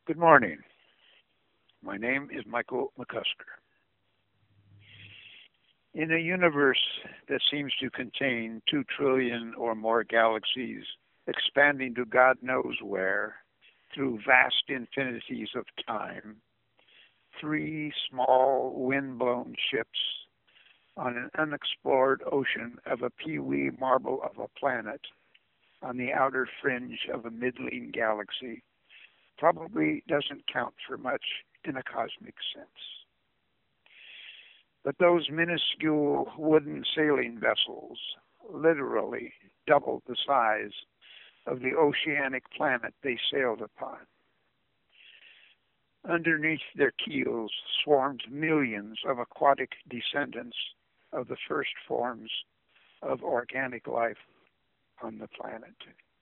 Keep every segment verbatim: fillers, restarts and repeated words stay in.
Good morning. My name is Michael McCusker. In a universe that seems to contain two trillion or more galaxies expanding to God knows where through vast infinities of time, three small wind-blown ships on an unexplored ocean of a pee-wee marble of a planet on the outer fringe of a middling galaxy probably doesn't count for much in a cosmic sense. But those minuscule wooden sailing vessels, literally double the size of the oceanic planet they sailed upon. Underneath their keels swarmed millions of aquatic descendants of the first forms of organic life on the planet.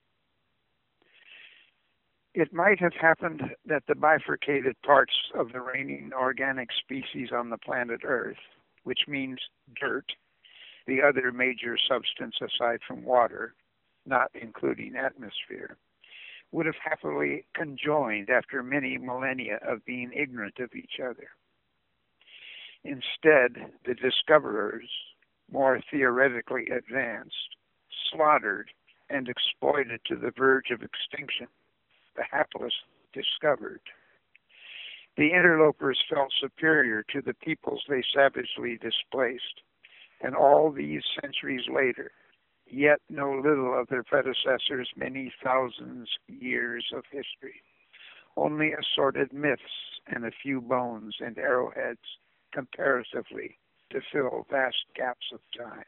It might have happened that the bifurcated parts of the reigning organic species on the planet Earth, which means dirt, the other major substance aside from water, not including atmosphere, would have happily conjoined after many millennia of being ignorant of each other. Instead, the discoverers, more theoretically advanced, slaughtered and exploited to the verge of extinction the hapless discovered. The interlopers felt superior to the peoples they savagely displaced, and all these centuries later, yet know little of their predecessors' many thousands years of history, only assorted myths and a few bones and arrowheads comparatively to fill vast gaps of time.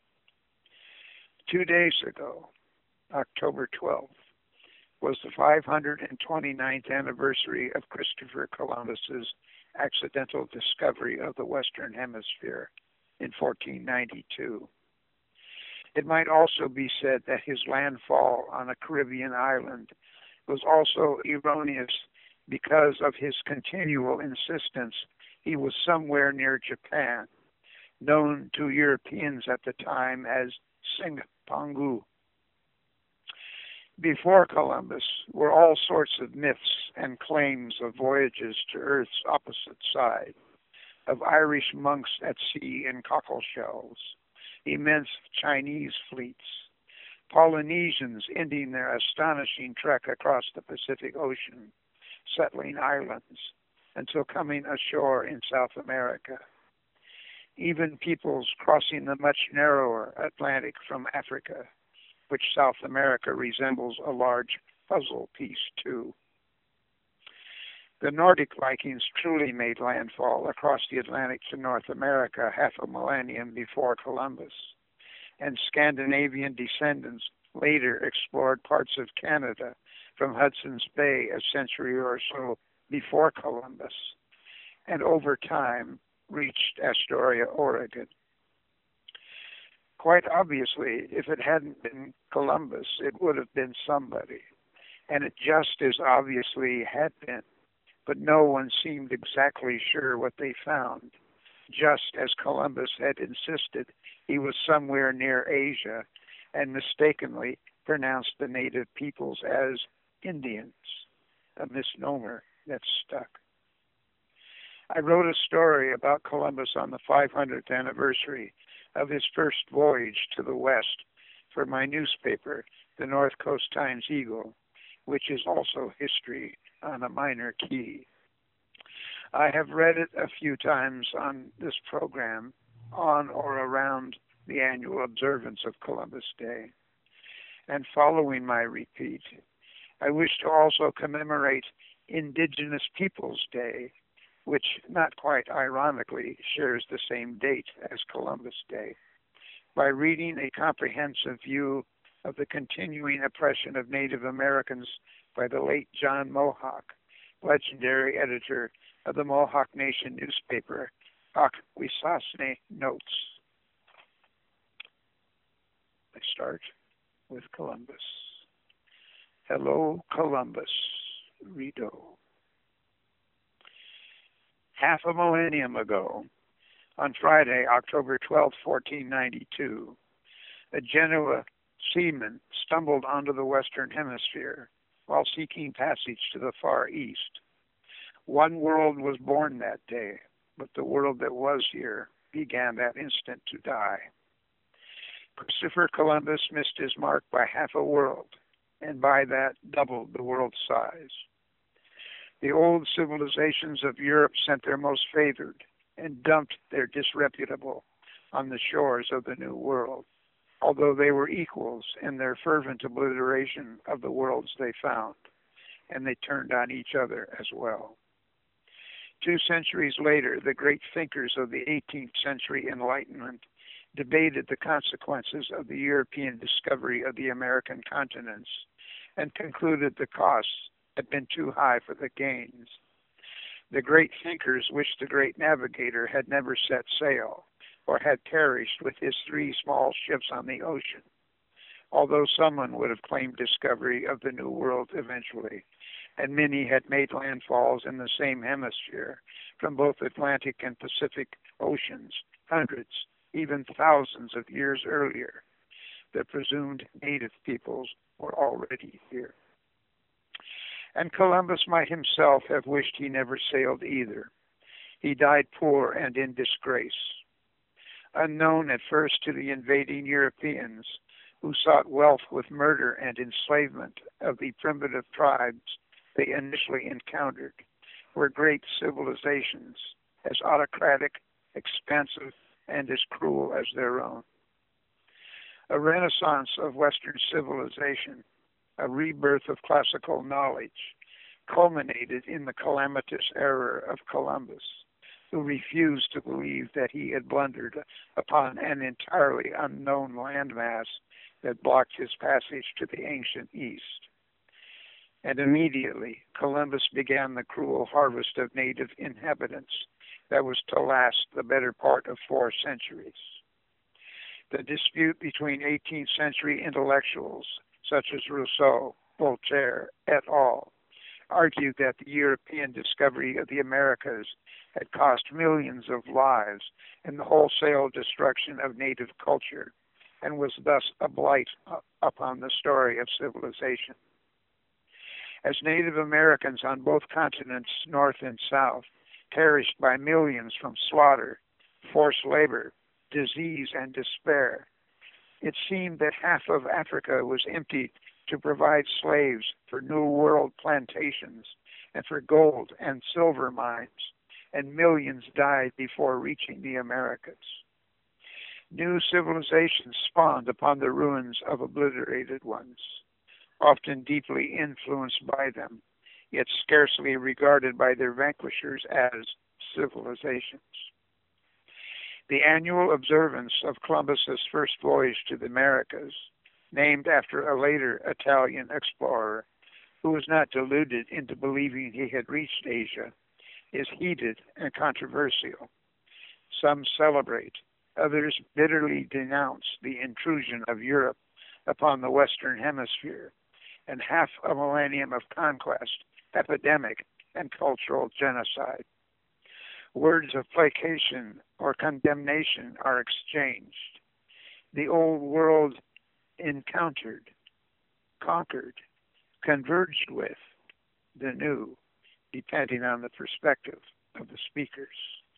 Two days ago, October twelfth, was the five hundred twenty-ninth anniversary of Christopher Columbus's accidental discovery of the Western Hemisphere in fourteen ninety-two. It might also be said that his landfall on a Caribbean island was also erroneous because of his continual insistence he was somewhere near Japan, known to Europeans at the time as Singpangu. Before Columbus were all sorts of myths and claims of voyages to Earth's opposite side, of Irish monks at sea in cockle shells, immense Chinese fleets, Polynesians ending their astonishing trek across the Pacific Ocean, settling islands, until coming ashore in South America. Even peoples crossing the much narrower Atlantic from Africa, which South America resembles a large puzzle piece to. The Nordic Vikings truly made landfall across the Atlantic to North America half a millennium before Columbus, and Scandinavian descendants later explored parts of Canada from Hudson's Bay a century or so before Columbus, and over time reached Astoria, Oregon. Quite obviously, if it hadn't been Columbus, it would have been somebody, and it just as obviously had been, but no one seemed exactly sure what they found, just as Columbus had insisted he was somewhere near Asia and mistakenly pronounced the native peoples as Indians, a misnomer that stuck. I wrote a story about Columbus on the five hundredth anniversary of his first voyage to the West for my newspaper, the North Coast Times-Eagle, which is also history on a minor key. I have read it a few times on this program, on or around the annual observance of Columbus Day. And following my repeat, I wish to also commemorate Indigenous Peoples Day, which, not quite ironically, shares the same date as Columbus Day, by reading a comprehensive view of the continuing oppression of Native Americans by the late John Mohawk, legendary editor of the Mohawk Nation newspaper, Akwesasne Notes. I start with Columbus. Hello, Columbus, Rideau. Half a millennium ago, on Friday, October twelfth, fourteen ninety-two, a Genoa seaman stumbled onto the Western Hemisphere while seeking passage to the Far East. One world was born that day, but the world that was here began that instant to die. Christopher Columbus missed his mark by half a world, and by that doubled the world's size. The old civilizations of Europe sent their most favored and dumped their disreputable on the shores of the New World, although they were equals in their fervent obliteration of the worlds they found, and they turned on each other as well. Two centuries later, the great thinkers of the eighteenth century Enlightenment debated the consequences of the European discovery of the American continents and concluded the costs had been too high for the gains. The great thinkers wished the great navigator had never set sail or had perished with his three small ships on the ocean, although someone would have claimed discovery of the New World eventually, and many had made landfalls in the same hemisphere from both Atlantic and Pacific oceans, hundreds, even thousands of years earlier. The presumed native peoples were already here. And Columbus might himself have wished he never sailed either. He died poor and in disgrace. Unknown at first to the invading Europeans, who sought wealth with murder and enslavement of the primitive tribes they initially encountered, were great civilizations, as autocratic, expansive, and as cruel as their own. A renaissance of Western civilization, a rebirth of classical knowledge, culminated in the calamitous error of Columbus, who refused to believe that he had blundered upon an entirely unknown landmass that blocked his passage to the ancient East. And immediately, Columbus began the cruel harvest of native inhabitants that was to last the better part of four centuries. The dispute between eighteenth century intellectuals, such as Rousseau, Voltaire, et al., argued that the European discovery of the Americas had cost millions of lives and the wholesale destruction of native culture, and was thus a blight upon the story of civilization. As Native Americans on both continents, North and South, perished by millions from slaughter, forced labor, disease, and despair, it seemed that half of Africa was emptied to provide slaves for New World plantations and for gold and silver mines, and millions died before reaching the Americas. New civilizations spawned upon the ruins of obliterated ones, often deeply influenced by them, yet scarcely regarded by their vanquishers as civilizations. The annual observance of Columbus's first voyage to the Americas, named after a later Italian explorer who was not deluded into believing he had reached Asia, is heated and controversial. Some celebrate, others bitterly denounce the intrusion of Europe upon the Western Hemisphere and half a millennium of conquest, epidemic, and cultural genocide. Words of placation or condemnation are exchanged. The old world encountered, conquered, converged with the new, depending on the perspective of the speakers.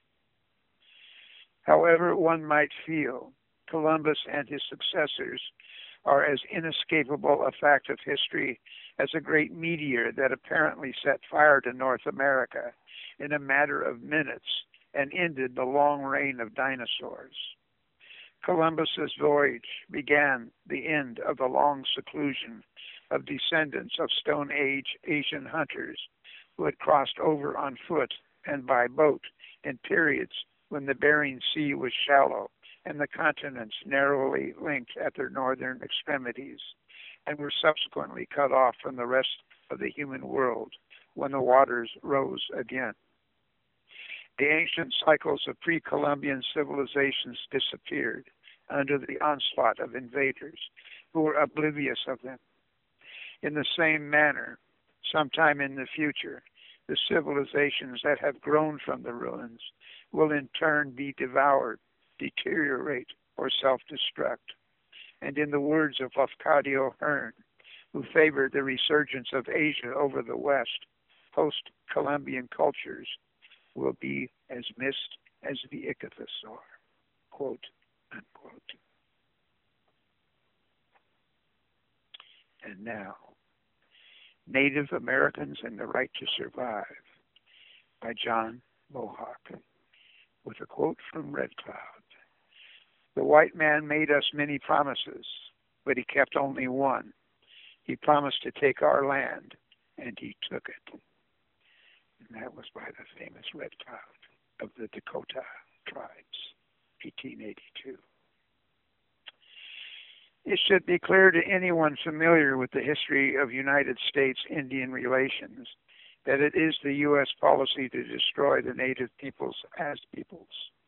However one might feel, Columbus and his successors are as inescapable a fact of history as a great meteor that apparently set fire to North America in a matter of minutes and ended the long reign of dinosaurs. Columbus's voyage began the end of the long seclusion of descendants of Stone Age Asian hunters who had crossed over on foot and by boat in periods when the Bering Sea was shallow and the continents narrowly linked at their northern extremities, and were subsequently cut off from the rest of the human world when the waters rose again. The ancient cycles of pre-Columbian civilizations disappeared under the onslaught of invaders who were oblivious of them. In the same manner, sometime in the future, the civilizations that have grown from the ruins will in turn be devoured, deteriorate, or self-destruct. And in the words of Lafcadio Hearn, who favored the resurgence of Asia over the West, post-Columbian cultures, will be as missed as the ichthyosaur, quote, unquote. And now, Native Americans and the Right to Survive by John Mohawk, with a quote from Red Cloud. The white man made us many promises, but he kept only one. He promised to take our land, and he took it. And that was by the famous Red Cloud of the Dakota tribes, eighteen eighty-two. It should be clear to anyone familiar with the history of United States-Indian relations that it is the U S policy to destroy the native peoples as peoples.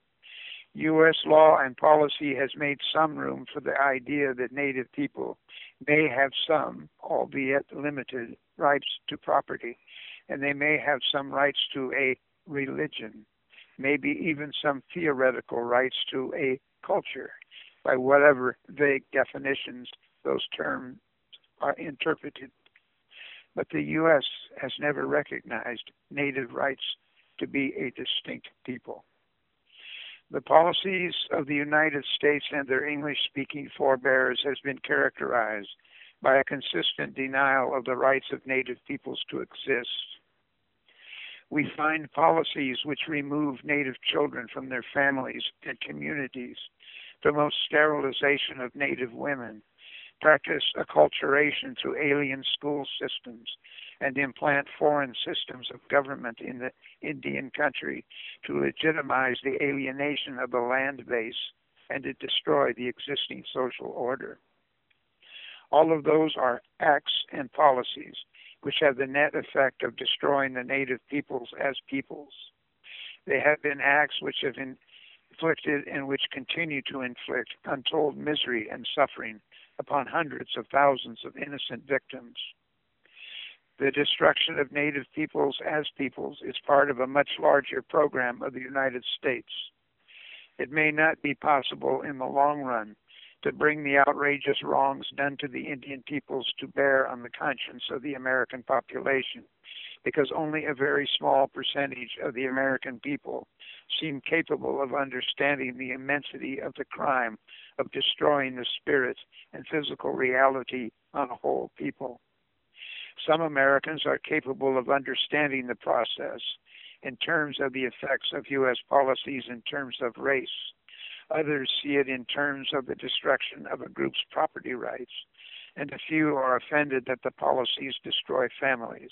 U S law and policy has made some room for the idea that native people may have some, albeit limited, rights to property, and they may have some rights to a religion, maybe even some theoretical rights to a culture, by whatever vague definitions those terms are interpreted. But the U S has never recognized native rights to be a distinct people. The policies of the United States and their English-speaking forebears has been characterized by a consistent denial of the rights of native peoples to exist. We find policies which remove native children from their families and communities, promote sterilization of native women, practice acculturation through alien school systems, and implant foreign systems of government in the Indian country to legitimize the alienation of the land base and to destroy the existing social order. All of those are acts and policies which have the net effect of destroying the native peoples as peoples. They have been acts which have inflicted and which continue to inflict untold misery and suffering upon hundreds of thousands of innocent victims. The destruction of native peoples as peoples is part of a much larger program of the United States. It may not be possible in the long run to bring the outrageous wrongs done to the Indian peoples to bear on the conscience of the American population, because only a very small percentage of the American people seem capable of understanding the immensity of the crime of destroying the spirit and physical reality on a whole people. Some Americans are capable of understanding the process in terms of the effects of U S policies in terms of race. Others see it in terms of the destruction of a group's property rights, and a few are offended that the policies destroy families.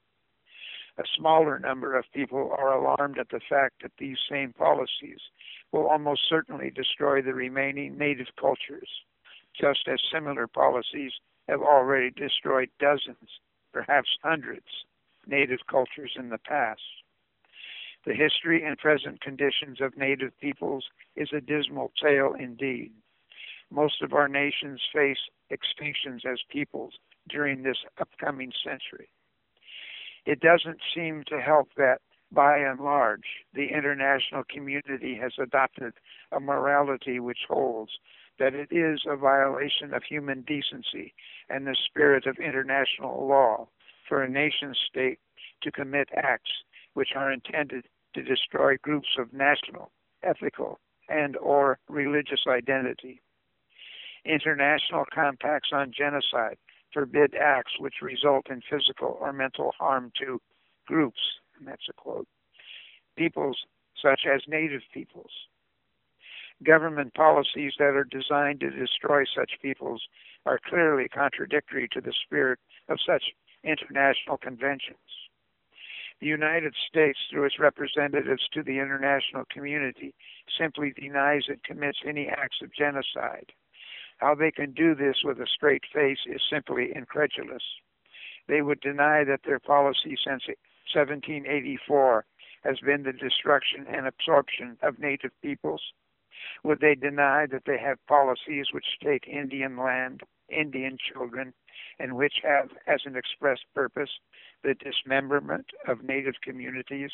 A smaller number of people are alarmed at the fact that these same policies will almost certainly destroy the remaining native cultures, just as similar policies have already destroyed dozens, perhaps hundreds, native cultures in the past. The history and present conditions of native peoples is a dismal tale indeed. Most of our nations face extinctions as peoples during this upcoming century. It doesn't seem to help that, by and large, the international community has adopted a morality which holds that it is a violation of human decency and the spirit of international law for a nation state to commit acts which are intended to destroy groups of national, ethical, and or religious identity. International compacts on genocide forbid acts which result in physical or mental harm to groups, and that's a quote, peoples such as native peoples. Government policies that are designed to destroy such peoples are clearly contradictory to the spirit of such international conventions. The United States, through its representatives to the international community, simply denies it commits any acts of genocide. How they can do this with a straight face is simply incredulous. They would deny that their policy since seventeen eighty-four has been the destruction and absorption of native peoples. Would they deny that they have policies which take Indian land, Indian children, and which have as an express purpose the dismemberment of native communities?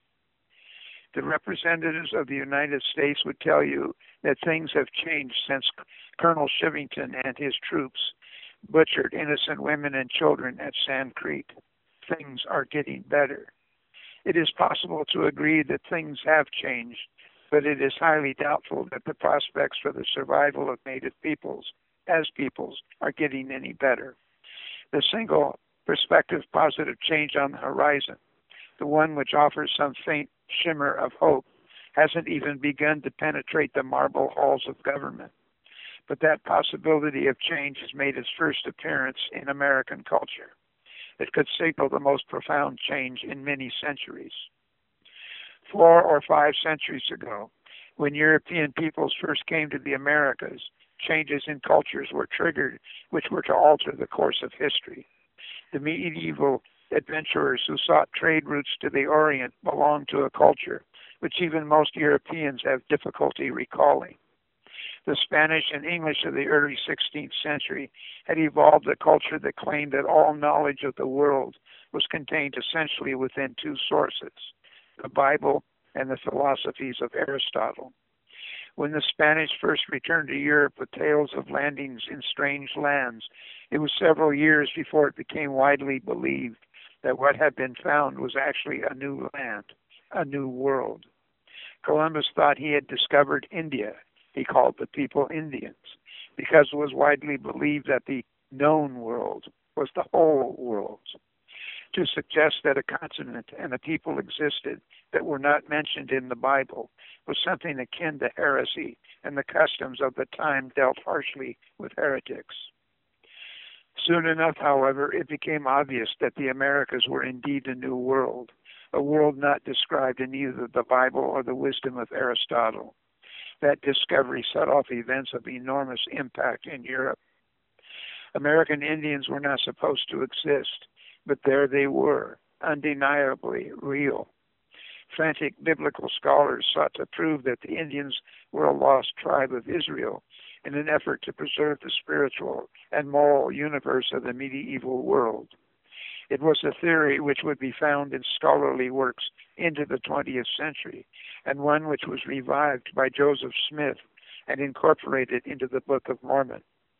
The representatives of the United States would tell you that things have changed since Colonel Shivington and his troops butchered innocent women and children at Sand Creek. Things are getting better. It is possible to agree that things have changed, but it is highly doubtful that the prospects for the survival of Native peoples as peoples are getting any better. The single prospective positive change on the horizon, the one which offers some faint shimmer of hope, hasn't even begun to penetrate the marble halls of government. But that possibility of change has made its first appearance in American culture. It could signal the most profound change in many centuries. Four or five centuries ago, when European peoples first came to the Americas, changes in cultures were triggered which were to alter the course of history. The medieval adventurers who sought trade routes to the Orient belonged to a culture which even most Europeans have difficulty recalling. The Spanish and English of the early sixteenth century had evolved a culture that claimed that all knowledge of the world was contained essentially within two sources, the Bible and the philosophies of Aristotle. When the Spanish first returned to Europe with tales of landings in strange lands, it was several years before it became widely believed that what had been found was actually a new land, a new world. Columbus thought he had discovered India. He called the people Indians, because it was widely believed that the known world was the whole world. To suggest that a continent and a people existed that were not mentioned in the Bible was something akin to heresy, and the customs of the time dealt harshly with heretics. Soon enough, however, it became obvious that the Americas were indeed a new world, a world not described in either the Bible or the wisdom of Aristotle. That discovery set off events of enormous impact in Europe. American Indians were not supposed to exist, but there they were, undeniably real. Frantic biblical scholars sought to prove that the Indians were a lost tribe of Israel in an effort to preserve the spiritual and moral universe of the medieval world. It was a theory which would be found in scholarly works into the twentieth century, and one which was revived by Joseph Smith and incorporated into the Book of Mormon.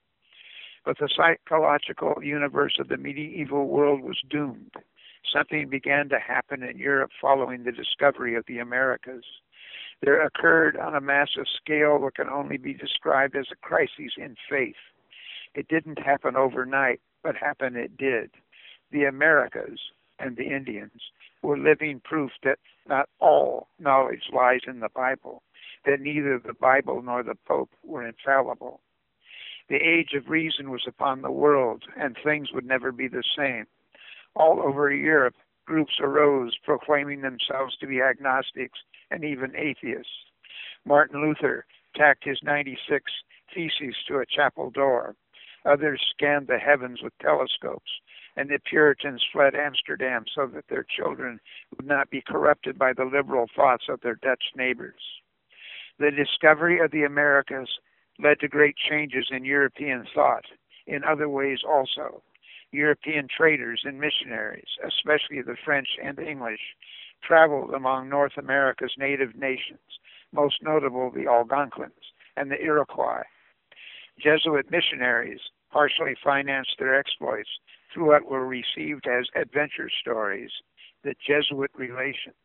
But the psychological universe of the medieval world was doomed. Something began to happen in Europe following the discovery of the Americas. There occurred on a massive scale what can only be described as a crisis in faith. It didn't happen overnight, but happen it did. The Americas and the Indians were living proof that not all knowledge lies in the Bible, that neither the Bible nor the Pope were infallible. The age of reason was upon the world, and things would never be the same. All over Europe, groups arose proclaiming themselves to be agnostics and even atheists. Martin Luther tacked his ninety-six Theses to a chapel door. Others scanned the heavens with telescopes, and the Puritans fled Amsterdam so that their children would not be corrupted by the liberal thoughts of their Dutch neighbors. The discovery of the Americas led to great changes in European thought, in other ways also. European traders and missionaries, especially the French and English, traveled among North America's native nations, most notable the Algonquins and the Iroquois. Jesuit missionaries partially financed their exploits through what were received as adventure stories, the Jesuit Relations.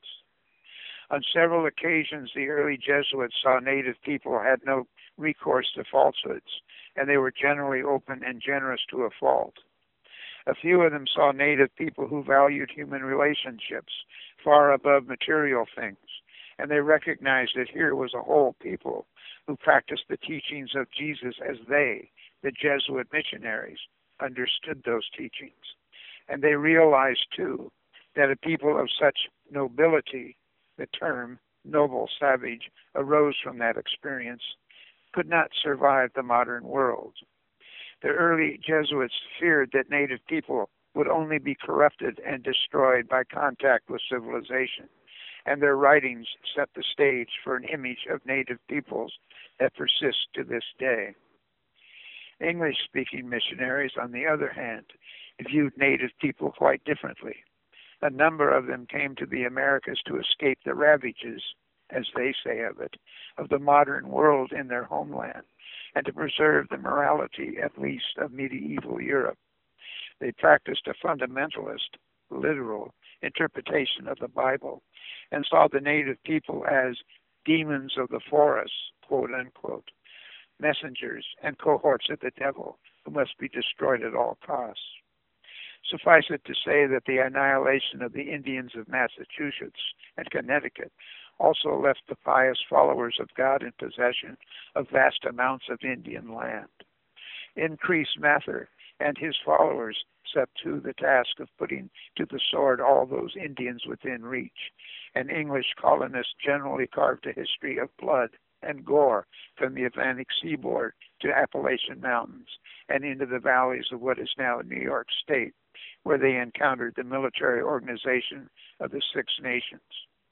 On several occasions, the early Jesuits saw native people had no recourse to falsehoods, and they were generally open and generous to a fault. A few of them saw native people who valued human relationships far above material things, and they recognized that here was a whole people who practiced the teachings of Jesus as they, the Jesuit missionaries, understood those teachings. And they realized, too, that a people of such nobility, the term noble savage arose from that experience, could not survive the modern world. The early Jesuits feared that native people would only be corrupted and destroyed by contact with civilization, and their writings set the stage for an image of native peoples that persists to this day. English-speaking missionaries, on the other hand, viewed native people quite differently. A number of them came to the Americas to escape the ravages as they say of it, of the modern world in their homeland, and to preserve the morality, at least, of medieval Europe. They practiced a fundamentalist, literal interpretation of the Bible and saw the native people as demons of the forest, quote unquote, messengers and cohorts of the devil who must be destroyed at all costs. Suffice it to say that the annihilation of the Indians of Massachusetts and Connecticut also left the pious followers of God in possession of vast amounts of Indian land. Increase Mather and his followers set to the task of putting to the sword all those Indians within reach, and English colonists generally carved a history of blood and gore from the Atlantic seaboard to Appalachian Mountains and into the valleys of what is now New York State, where they encountered the military organization of the Six Nations.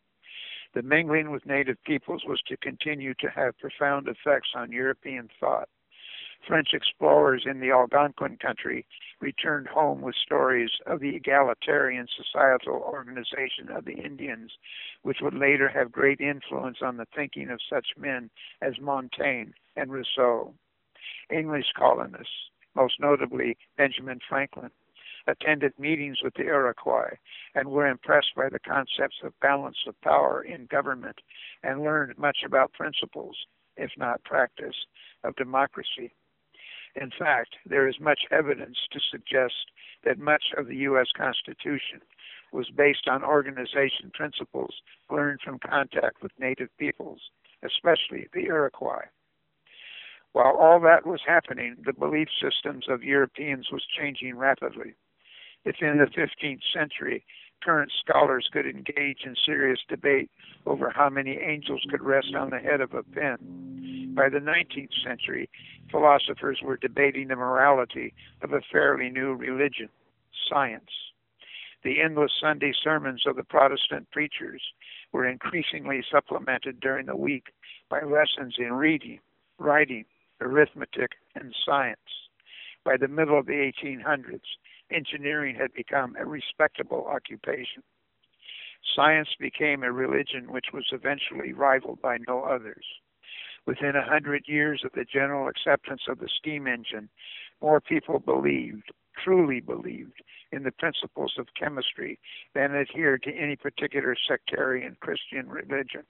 The mingling with native peoples was to continue to have profound effects on European thought. French explorers in the Algonquin country returned home with stories of the egalitarian societal organization of the Indians, which would later have great influence on the thinking of such men as Montaigne and Rousseau. English colonists, most notably Benjamin Franklin, attended meetings with the Iroquois and were impressed by the concepts of balance of power in government and learned much about principles, if not practice, of democracy. In fact, there is much evidence to suggest that much of the U S Constitution was based on organization principles learned from contact with native peoples, especially the Iroquois. While all that was happening, the belief systems of Europeans was changing rapidly. If in the fifteenth century, current scholars could engage in serious debate over how many angels could rest on the head of a pin, by the nineteenth century, philosophers were debating the morality of a fairly new religion, science. The endless Sunday sermons of the Protestant preachers were increasingly supplemented during the week by lessons in reading, writing, arithmetic, and science. By the middle of the eighteen hundreds, engineering had become a respectable occupation. Science became a religion which was eventually rivaled by no others. Within a hundred years of the general acceptance of the steam engine, more people believed, truly believed, in the principles of chemistry than adhered to any particular sectarian Christian religion.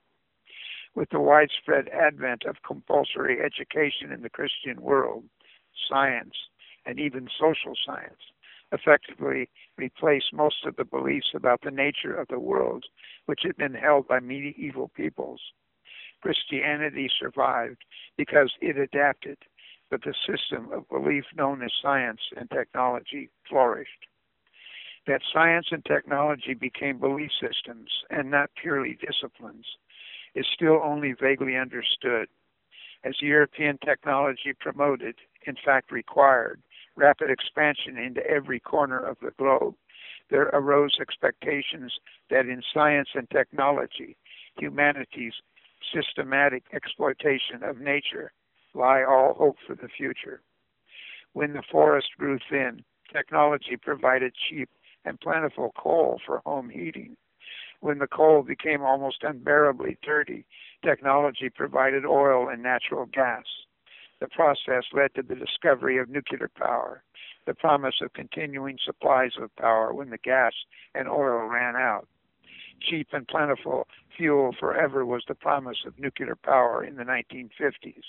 With the widespread advent of compulsory education in the Christian world, science, and even social science, effectively replaced most of the beliefs about the nature of the world which had been held by medieval peoples. Christianity survived because it adapted, but the system of belief known as science and technology flourished. That science and technology became belief systems and not purely disciplines is still only vaguely understood. As European technology promoted, in fact required, rapid expansion into every corner of the globe, there arose expectations that in science and technology, humanity's systematic exploitation of nature lie all hope for the future. When the forest grew thin, technology provided cheap and plentiful coal for home heating. When the coal became almost unbearably dirty, technology provided oil and natural gas. The process led to the discovery of nuclear power, the promise of continuing supplies of power when the gas and oil ran out. Cheap and plentiful fuel forever was the promise of nuclear power in the nineteen fifties.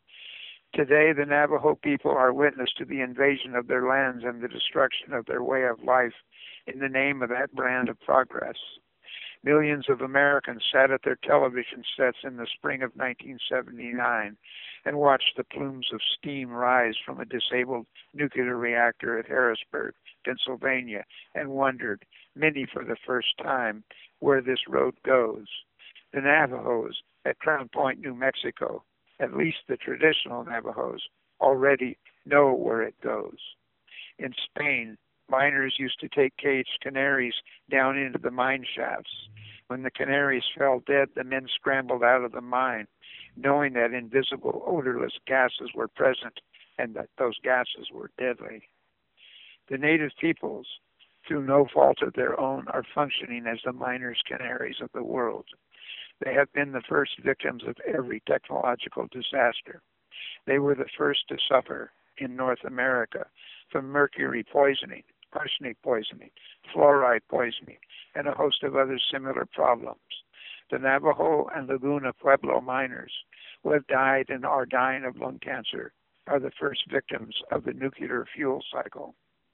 Today, the Navajo people are witness to the invasion of their lands and the destruction of their way of life in the name of that brand of progress. Millions of Americans sat at their television sets in the spring of nineteen seventy-nine and watched the plumes of steam rise from a disabled nuclear reactor at Harrisburg, Pennsylvania, and wondered, many for the first time, where this road goes. The Navajos at Crown Point, New Mexico, at least the traditional Navajos, already know where it goes. In Spain, miners used to take caged canaries down into the mine shafts. When the canaries fell dead, the men scrambled out of the mine, knowing that invisible, odorless gases were present and that those gases were deadly. The native peoples, through no fault of their own, are functioning as the miners' canaries of the world. They have been the first victims of every technological disaster. They were the first to suffer in North America from mercury poisoning, arsenic poisoning, fluoride poisoning, and a host of other similar problems. The Navajo and Laguna Pueblo miners who have died and are dying of lung cancer are the first victims of the nuclear fuel cycle.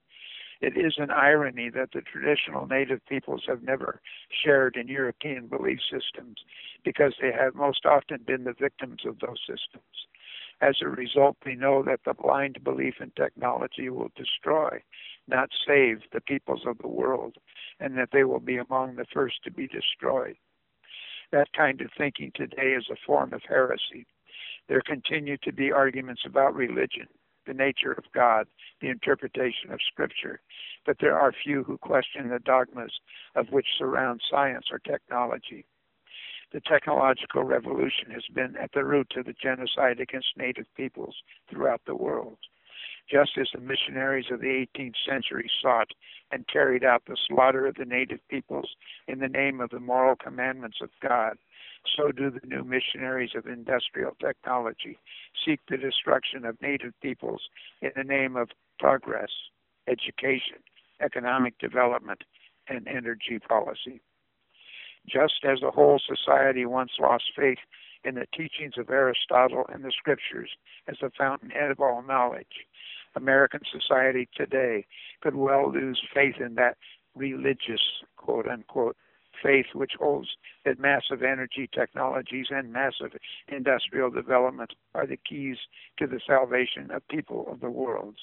It is an irony that the traditional native peoples have never shared in European belief systems because they have most often been the victims of those systems. As a result, we know that the blind belief in technology will destroy, not save, the peoples of the world, and that they will be among the first to be destroyed. That kind of thinking today is a form of heresy. There continue to be arguments about religion, the nature of God, the interpretation of Scripture, but there are few who question the dogmas of which surround science or technology. The technological revolution has been at the root of the genocide against native peoples throughout the world. Just as the missionaries of the eighteenth century sought and carried out the slaughter of the native peoples in the name of the moral commandments of God, so do the new missionaries of industrial technology seek the destruction of native peoples in the name of progress, education, economic development, and energy policy. Just as the whole society once lost faith in the teachings of Aristotle and the Scriptures as the fountainhead of all knowledge, American society today could well lose faith in that religious, quote-unquote, faith which holds that massive energy technologies and massive industrial development are the keys to the salvation of people of the world.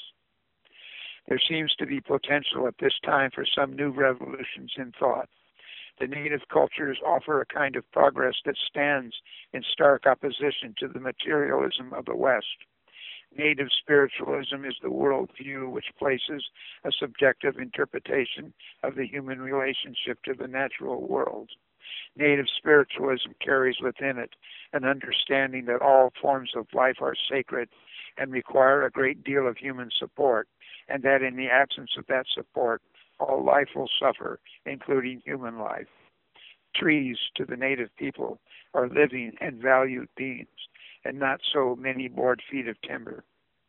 There seems to be potential at this time for some new revolutions in thought. The native cultures offer a kind of progress that stands in stark opposition to the materialism of the West. Native spiritualism is the worldview which places a subjective interpretation of the human relationship to the natural world. Native spiritualism carries within it an understanding that all forms of life are sacred and require a great deal of human support, and that in the absence of that support, all life will suffer, including human life. Trees, to the native people, are living and valued beings, and not so many board feet of timber.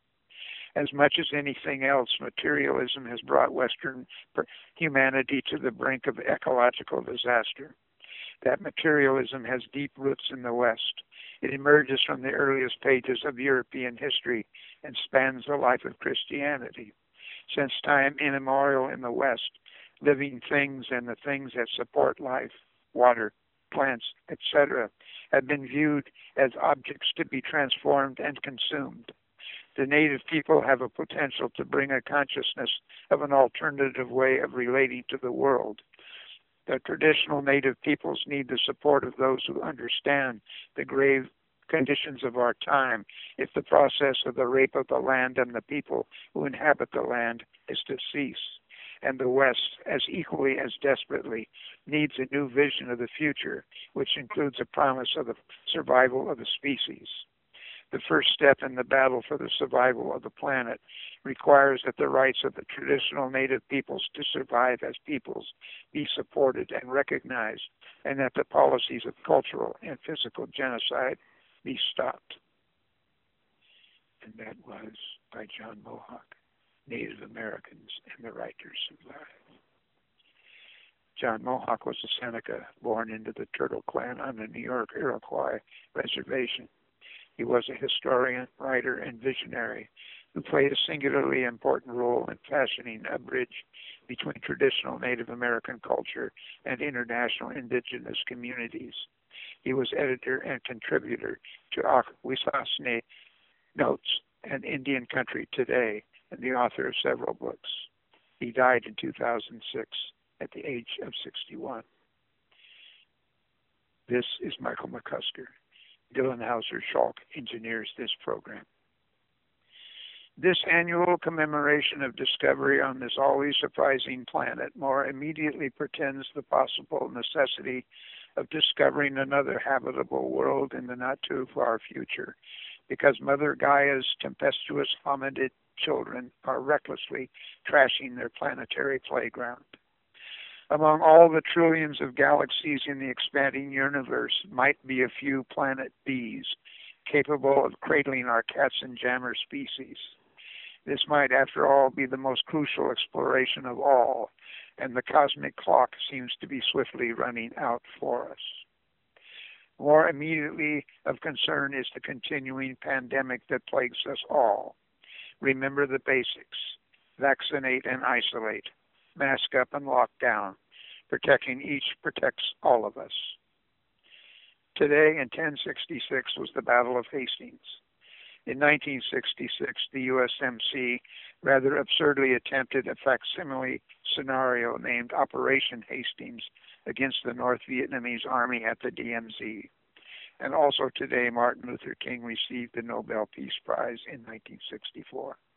As much as anything else, materialism has brought Western humanity to the brink of ecological disaster. That materialism has deep roots in the West. It emerges from the earliest pages of European history and spans the life of Christianity. Since time immemorial in the West, living things and the things that support life, water, plants, et cetera, have been viewed as objects to be transformed and consumed. The native people have a potential to bring a consciousness of an alternative way of relating to the world. The traditional native peoples need the support of those who understand the grave conditions of our time if the process of the rape of the land and the people who inhabit the land is to cease. And the West, as equally as desperately, needs a new vision of the future, which includes a promise of the survival of the species. The first step in the battle for the survival of the planet requires that the rights of the traditional native peoples to survive as peoples be supported and recognized, and that the policies of cultural and physical genocide be stopped. And that was by John Mohawk, Native Americans and the Right to Survive. John Mohawk was a Seneca born into the Turtle Clan on the New York Iroquois Reservation. He was a historian, writer, and visionary who played a singularly important role in fashioning a bridge between traditional Native American culture and international indigenous communities. He was editor and contributor to Akwesasne Notes and Indian Country Today, and the author of several books. He died in two thousand six at the age of sixty-one. This is Michael McCusker. Dylan Hauser-Schalk engineers this program. This annual commemoration of discovery on this always surprising planet more immediately portends the possible necessity of discovering another habitable world in the not-too-far future, because Mother Gaia's tempestuous hominid children are recklessly trashing their planetary playground. Among all the trillions of galaxies in the expanding universe might be a few planet Bs capable of cradling our cats and jammer species. This might, after all, be the most crucial exploration of all, and the cosmic clock seems to be swiftly running out for us. More immediately of concern is the continuing pandemic that plagues us all. Remember the basics. Vaccinate and isolate. Mask up and lock down. Protecting each protects all of us. Today in ten sixty-six was the Battle of Hastings. In nineteen sixty-six, the U S M C rather absurdly attempted a facsimile scenario named Operation Hastings against the North Vietnamese army at the D M Z. And also today, Martin Luther King received the Nobel Peace Prize in nineteen sixty-four.